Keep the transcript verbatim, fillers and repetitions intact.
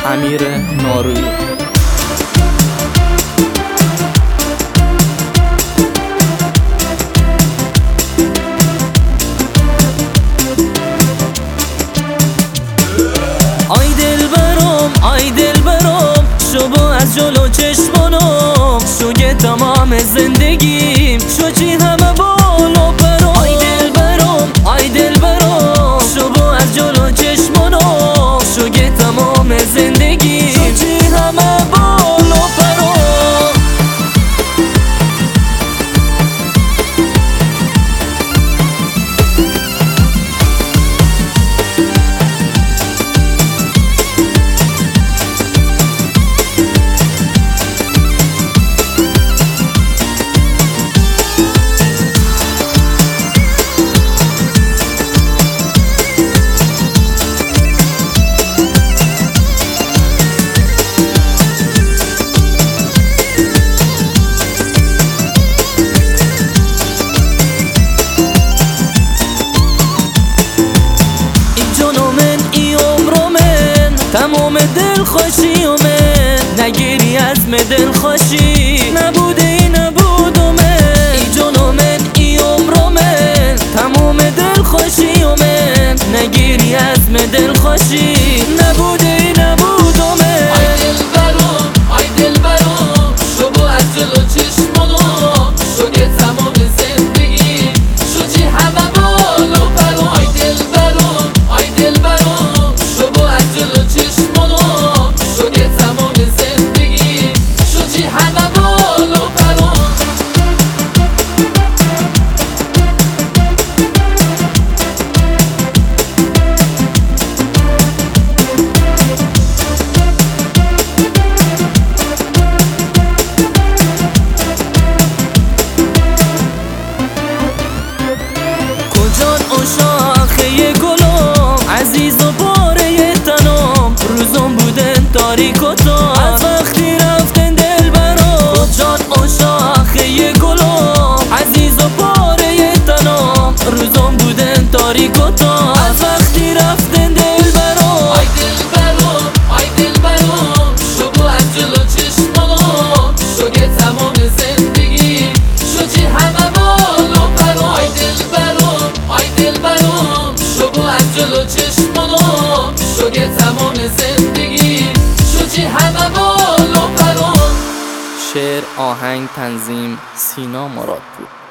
امیر نارویی. آی دل برام آی دل برام شو با از جلو چشمانم شو که تمام زندگیم شو چی همه بالا برام. آی دل برام آی دل برام شو با از جلو چشمانم شو که تمام زندگیم شو چی همه بالا برام. تمام دل خوشی من نگیری از دل خوشی نبوده ای نبود من ای جانو من ای عمرو من تمام دل خوشی من نگیری از دل خوشی نبوده ای نبود من. آی دل برام آی دل برام شو با از جلو چشمانم شو که تمام زندگی شو چی همه بالا برام. آی دل برام آی دل برام شو با از جلو چشمانم شو که تمام زندگی شو چی همه بالا برام. کجان او شاخه گلم عزیز و باره تنم روزم بودن تاریک و تار از وقتی رفتن دل برام. کجان او شاخه گلم عزیز و باره تنم روزم بودن تاریک و تار از وقتی رفتن دل برام. آی دل برام آی دل برام شو با از جلو چشمانم شو که تمام زندگی شو چی همه بالا برام. آی دل برام آی دل برام شو با از جلو چشمانم شو که تمام زندگی شو چی همه بالا برام. شعر، آهنگ، تنظیم سینا مرادپور.